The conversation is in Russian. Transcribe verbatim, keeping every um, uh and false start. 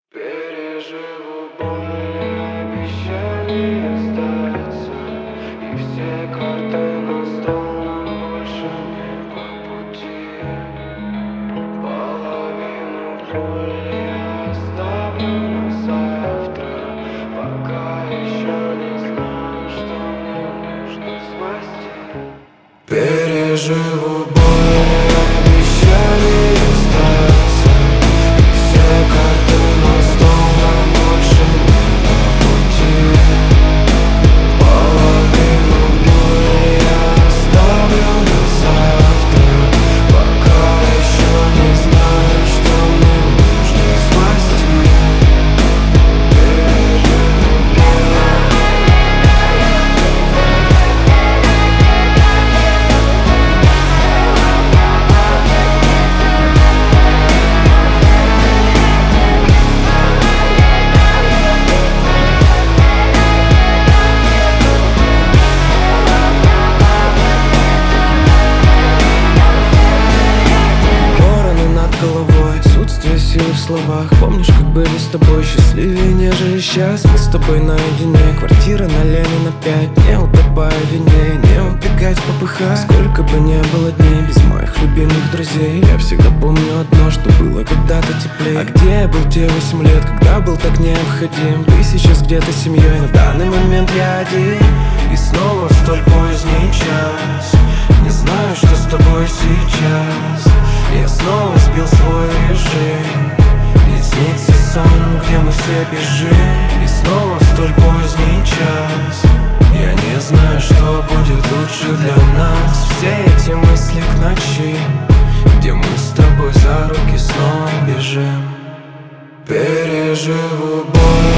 Переживу боль и обещание сдаться, и все карты на стол, нам больше не по пути. Половину боли я оставлю на завтра, пока еще не знаю, что мне нужно спасти. Переживу боль и обещание сдаться, и все карты на стол, нам больше не по пути. Половину боли я оставлю на завтра, пока еще не знаю, что мне нужно спасти. Головой, отсутствие силы в словах. Помнишь, как были с тобой счастливее, нежели сейчас? Мы с тобой наедине, квартира на Ленина пять. Не утопая в вине, не убегать в попыхах. Сколько бы не было дней без моих любимых друзей, я всегда помню одно, что было когда-то теплее. А где я был те восемь лет, когда был так необходим? Ты сейчас где-то с семьей, но в данный момент я один. И снова в столь поздний час не знаю, что с тобой сейчас. Я снова сбил свой режим, и снится сон, где мы все бежим. И снова в столь поздний час я не знаю, что будет лучше для нас. Все эти мысли к ночи, где мы с тобой за руки снова бежим. Переживу боль.